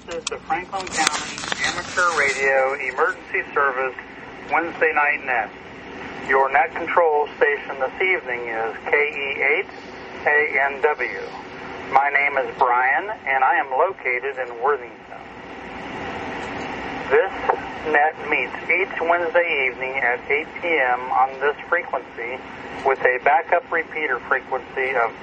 is the Franklin County Amateur Radio Emergency Service Wednesday Night Net. Your net control station this evening is KE8ANW. My name is Brian, and I am located in Worthington. This net meets each Wednesday evening at 8 p.m. on this frequency with a backup repeater frequency of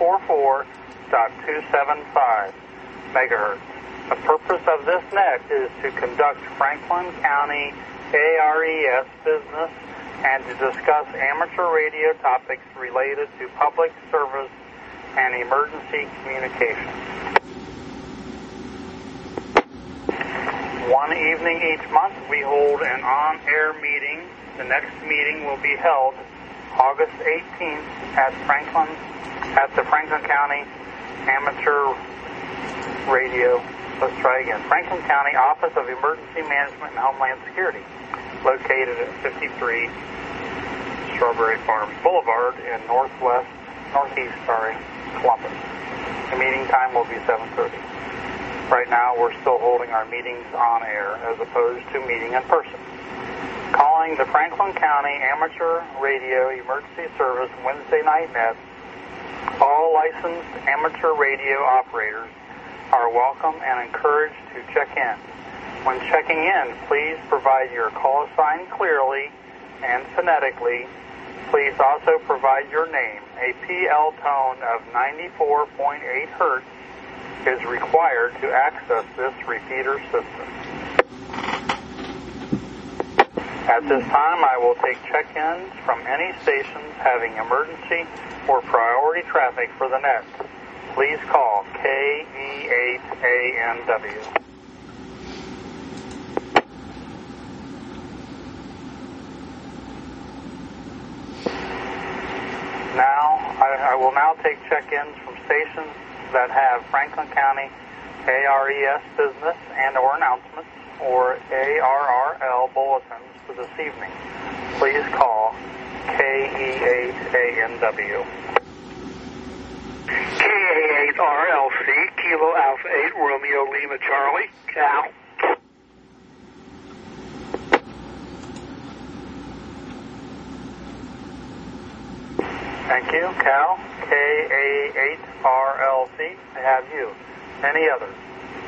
444.275 megahertz. The purpose of this net is to conduct Franklin County ARES business and to discuss amateur radio topics related to public service and emergency communication. One evening each month we hold an on-air meeting. The next meeting will be held August 18th at the Franklin County Amateur Radio. Let's try again. Franklin County Office of Emergency Management and Homeland Security, located at 53 Strawberry Farms Boulevard in northeast, Columbus. The meeting time will be 7:30. Right now, we're still holding our meetings on air as opposed to meeting in person. Calling the Franklin County Amateur Radio Emergency Service Wednesday Night Net, all licensed amateur radio operators are welcome and encouraged to check in. When checking in, please provide your call sign clearly and phonetically. Please also provide your name. A PL tone of 94.8 hertz is required to access this repeater system. At this time, I will take check-ins from any stations having emergency or priority traffic for the net. Please call KE8ANW. I will now take check-ins from stations that have Franklin County ARES business and or announcements or ARRL bulletins for this evening. Please call KE8ANW. KA8RLC, Kilo Alpha 8, Romeo Lima Charlie, Cal. Thank you, Cal. KA8RLC, I have you. Any others?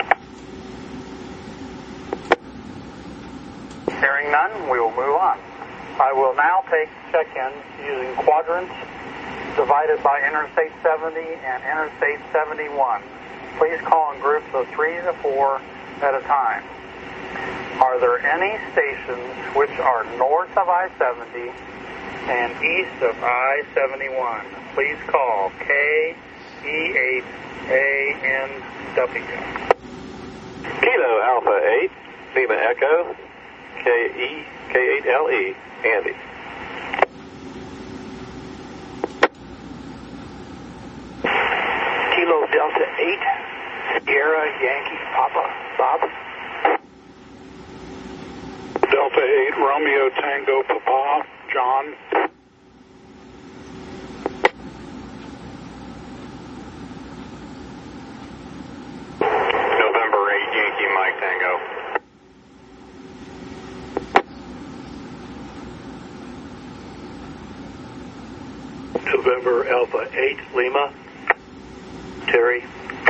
Hearing none, we will move on. I will now take check-ins using quadrants divided by Interstate 70 and Interstate 71. Please call in groups of 3 to 4 at a time. Are there any stations which are north of I-70 and east of I-71? Please call KE8ANW. Kilo Alpha 8, Lima Echo, K8LE, Andy. Kilo Delta 8, Sierra Yankee Papa, Bob. Delta 8, Romeo Tango Papa, John. November 8, Yankee Mike Tango. November Alpha 8, Lima, Terry.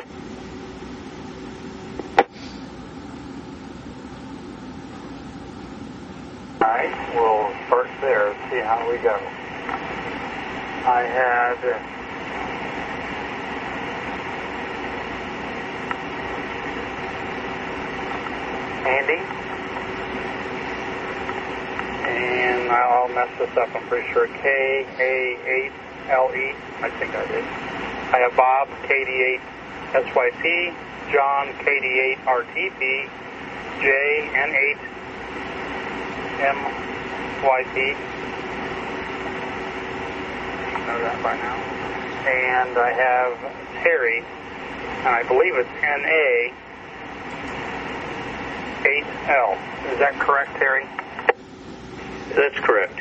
All right, we'll start there and see how we go. I had Andy, and I'll mess this up, I'm pretty sure, KA8LE, I think I did. I have Bob, KD8SYP, John, KD8RTP, Jay, N8MYP, know that by now, and I have Terry, and I believe it's NA8L. Is that correct, Terry? That's correct.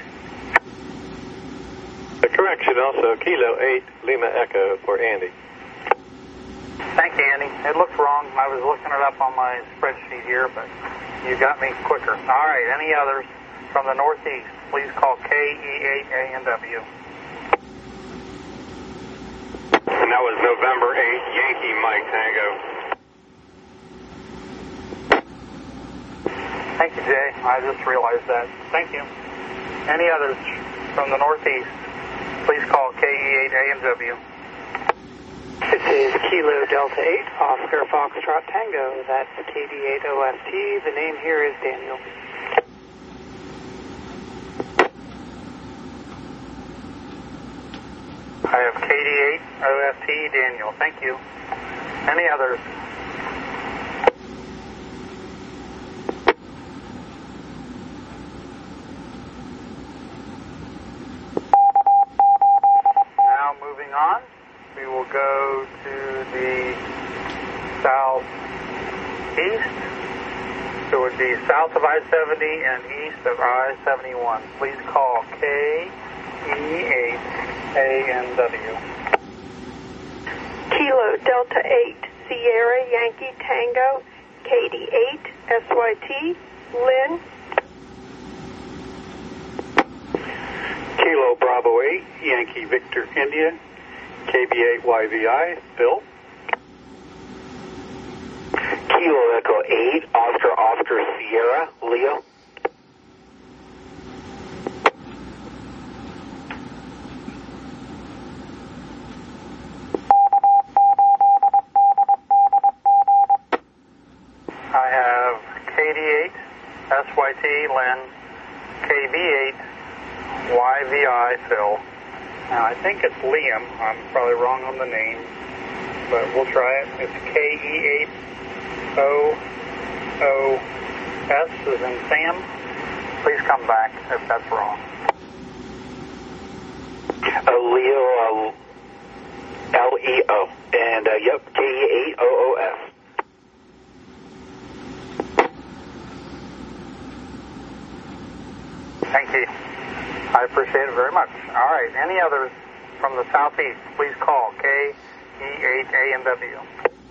The correction also, Kilo 8, Lima Echo for Andy. Thank you, Andy. It looked wrong. I was looking it up on my spreadsheet here, but you got me quicker. All right, any others from the Northeast? Please call KE8A&W. And that was November 8, Yankee Mike Tango. Thank you, Jay. I just realized that. Thank you. Any others from the Northeast? Please call KE8A&W. This is Kilo Delta 8, Oscar Foxtrot Tango. That's KD8OFT. The name here is Daniel. I have KD8OFT Daniel. Thank you. Any others? Now moving on, we will go to the southeast. So it would be south of I-70 and east of I-71. Please call KE8A&W. Kilo Delta 8 Sierra Yankee Tango KD8 SYT Lynn. Kilo Bravo 8, Yankee Victor India, KB8YVI, Bill. Kilo Echo 8, Oscar Sierra, Leo. I have KD8 SYT Lynn, KB8 YVI Phil. Now I think it's Liam. I'm probably wrong on the name, but we'll try it. It's KE8OOS as in Sam. Please come back if that's wrong. Leo, LEO. And, yep, KE8OOS. Thank you. I appreciate it very much. All right. Any others from the southeast? Please call KE8A&W.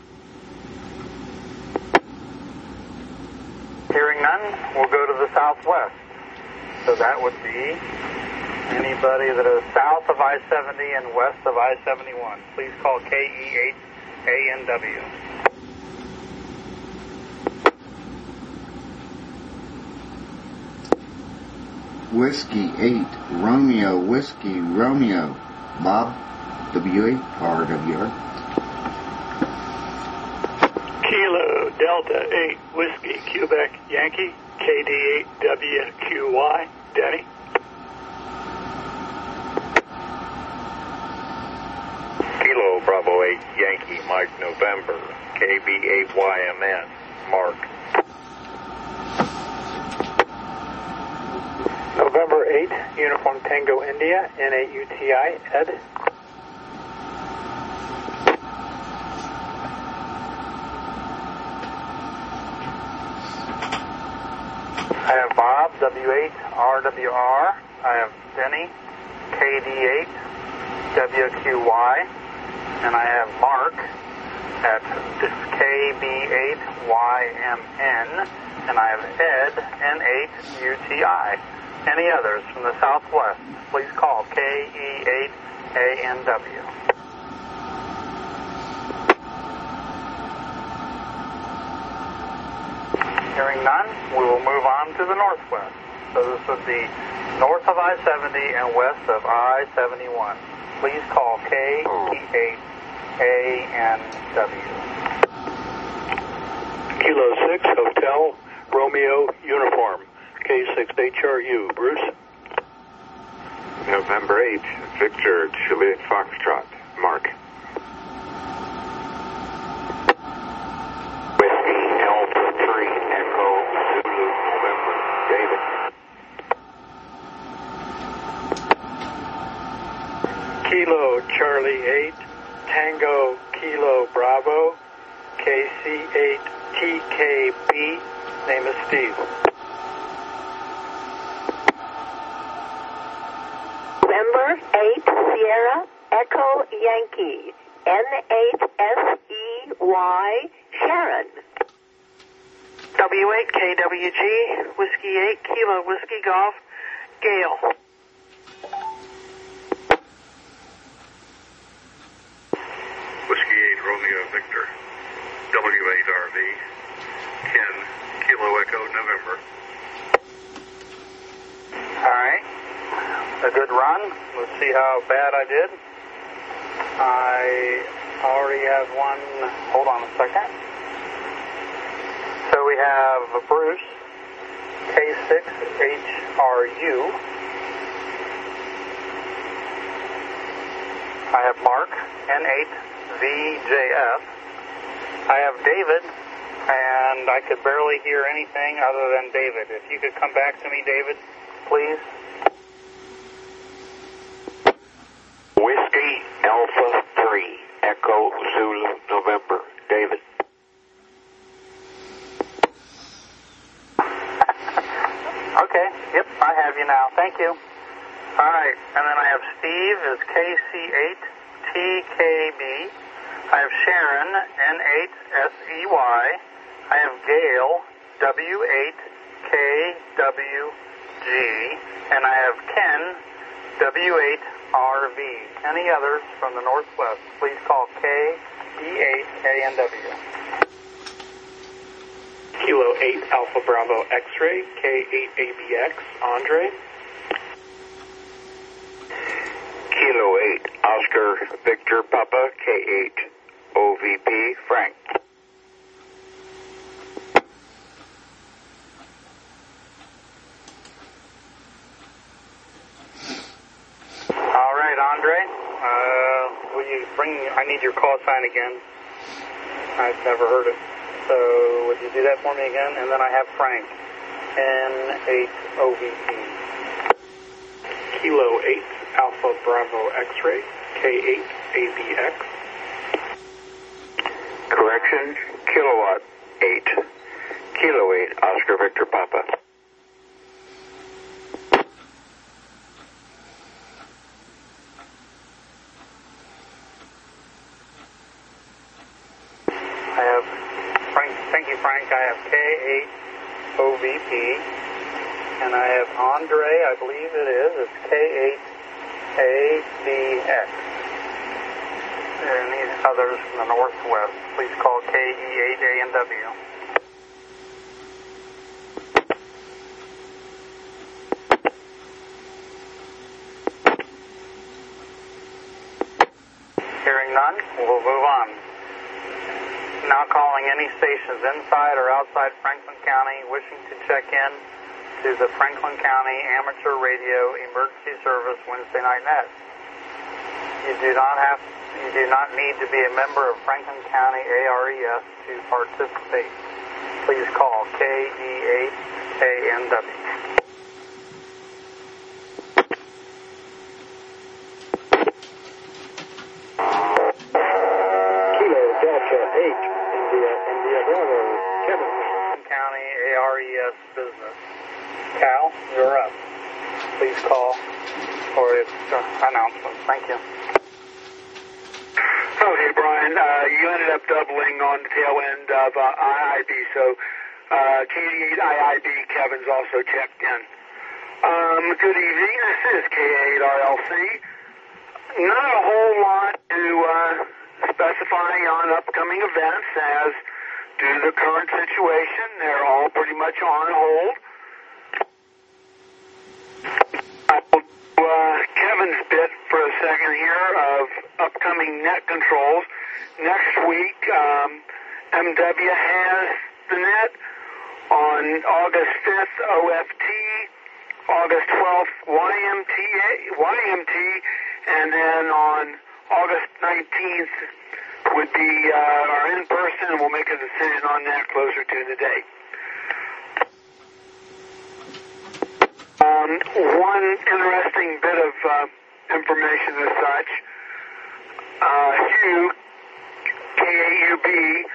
Hearing none, we'll go to the southwest. So that would be anybody that is south of I-70 and west of I-71. Please call KE8A&W. Whiskey 8, Romeo, Whiskey, Romeo. Bob, WARWR. Kilo Delta 8, Whiskey Quebec Yankee, KD8WQY, Denny. Kilo Bravo 8, Yankee Mike November, KB8YMN, Mark. November 8, Uniform Tango India, N8UTI, Ed. I have Bob, W8RWR. I have Denny, KD8WQY. And I have Mark at KB8YMN. And I have Ed, N8UTI. Any others from the southwest? Please call KE8A&W. Hearing none, we will move on to the northwest. So this would be north of I-70 and west of I-71. Please call KE8A&W. Kilo 6, Hotel Romeo Uniform, K6HRU, Bruce. November 8, Victor Juliet Foxtrot, Mark. Whiskey Alpha 3, Echo Zulu, November, David. Kilo Charlie 8, Tango Kilo Bravo, KC8TKB, name is Steve. November 8 Sierra Echo Yankee N8SE Y, Sharon. W8KWG, Whiskey 8, Kilo Whiskey Golf, Gail. Whiskey 8 Romeo Victor, W8RV, 10 Kilo Echo November. All right. A good run. Let's see how bad I did. I already have one. Hold on a second. So we have Bruce, K6HRU. I have Mark, N8VJF. I have David, and I could barely hear anything other than David. If you could come back to me, David, please. Whiskey Alpha 3 Echo Zulu November. David. Okay, yep, I have you now. Thank you. All right, and then I have Steve is KC8TKB. I have Sharon, N8SEY. I have Gail, W8KWG. And I have Ken, W8RV. Any others from the Northwest, please call KD8ANW. Kilo 8 Alpha Bravo X-Ray, K8ABX, Andre. Kilo 8 Oscar Victor Papa, K8 OVP, Frank. All right, Andre. Will you I need your call sign again. I've never heard it. So would you do that for me again? And then I have Frank, N8OVP. Kilo 8 Alpha Bravo X-Ray, K8ABX. Correction, Kilowatt 8. Kilo 8 Oscar Victor Papa. I have Frank. Thank you, Frank. I have K8OVP. And I have Andre, I believe it is. It's K8ABX. Any others from the Northwest, please call KE8ANW. Hearing none, we'll move on. Now calling any stations inside or outside Franklin County wishing to check in to the Franklin County Amateur Radio Emergency Service Wednesday Night Net. You do not need to be a member of Franklin County ARES to participate. Please call KE8ANW. Kilo Delta 8 India Bravo, Kevin. Franklin County ARES business. Cal, you're up. Please call for its announcement. Thank you. Okay, Brian, you ended up doubling on the tail end of IIB, so KD8 IIB Kevin's also checked in. Good evening, this is K8RLC. Not a whole lot to specify on upcoming events, as due to the current situation, they're all pretty much on hold. Kevin's bit for a second here of upcoming net controls. Next week, MW has the net. On August 5th, OFT. August 12th, YMT. And then on August 19th would be our in-person, and we'll make a decision on that closer to the date. One interesting bit of information as such, Hugh, KAUB,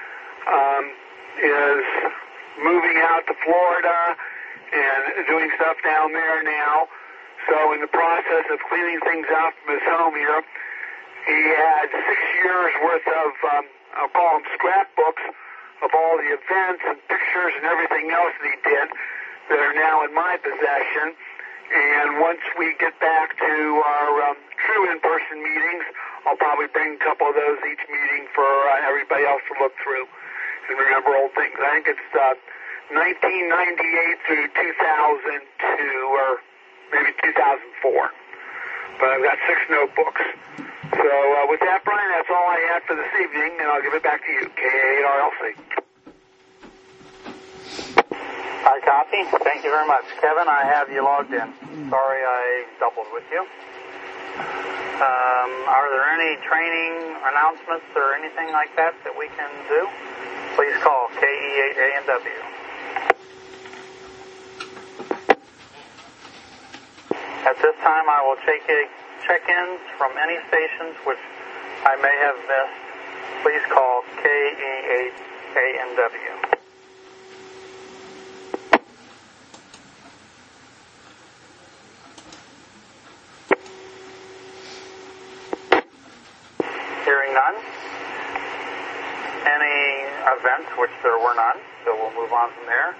is moving out to Florida and doing stuff down there now. So in the process of cleaning things out from his home here, he had 6 years worth of I'll call them scrapbooks, of all the events and pictures and everything else that he did that are now in my possession. And once we get back to our true in-person meetings, I'll probably bring a couple of those each meeting for everybody else to look through and remember old things. I think it's 1998 through 2002 or maybe 2004. But I've got 6 notebooks. So with that, Brian, that's all I have for this evening, and I'll give it back to you, KA8RLC. I copy. Thank you very much. Kevin, I have you logged in. Sorry I doubled with you. Are there any training announcements or anything like that we can do? Please call KE8ANW. At this time, I will take check-ins from any stations which I may have missed. Please call KE8ANW. Hearing none. Any events, which there were none, so we'll move on from there.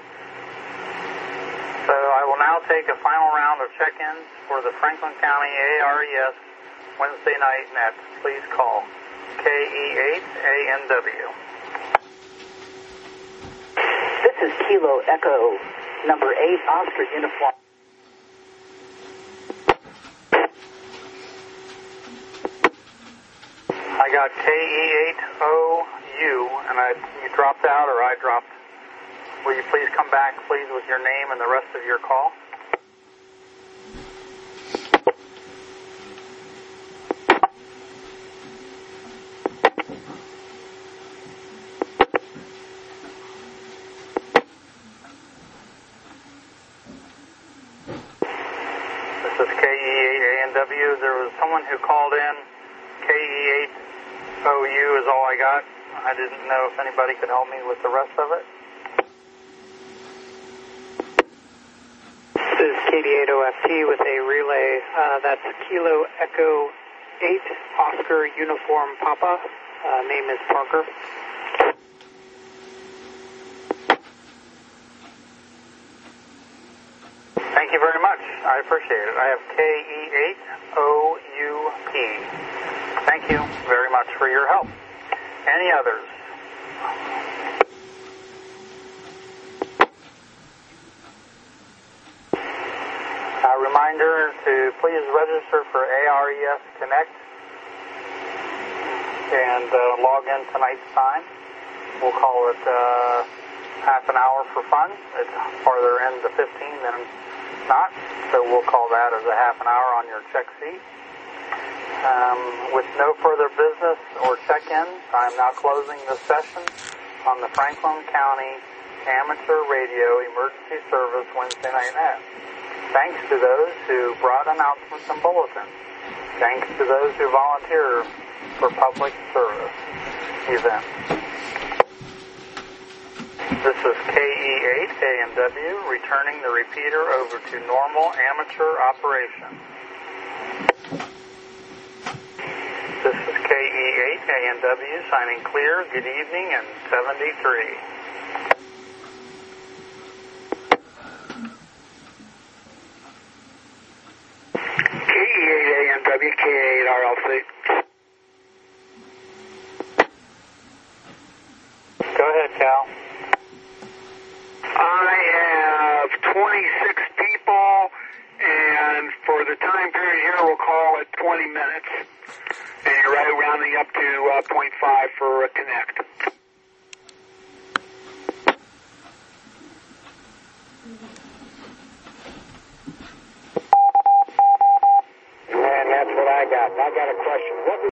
So I will now take a final round of check-ins for the Franklin County ARES Wednesday night net. Please call KE8ANW. This is Kilo Echo number 8, Oscar Uniform. I got KE8OU, and you dropped out or I dropped. Will you please come back, please, with your name and the rest of your call? This is KE8ANW. There was someone who called in. KE8OU is all I got. I didn't know if anybody could help me with the rest of it. This is KD8OFT with a relay. That's Kilo Echo 8, Oscar Uniform Papa. Name is Parker. Thank you very much. I appreciate it. I have KE8OUP. Thank you very much for your help. Any others? A reminder to please register for ARES Connect and log in tonight's time. We'll call it half an hour for fun. It's farther in the 15 than not, so we'll call that as a half an hour on your check sheet. With no further business or check-ins, I'm now closing the session on the Franklin County Amateur Radio Emergency Service Wednesday night net. Thanks to those who brought announcements and bulletins. Thanks to those who volunteer for public service events. This is KE8ANW returning the repeater over to normal amateur operation. This is KE8ANW signing clear. Good evening and 73. KE8ANW, KA8RLC. Go ahead, Cal. I have 26 people, and for the time period here, we'll call it 20 minutes. And you're right rounding up to 0.5 for a connect. And that's what I got. I got a question. What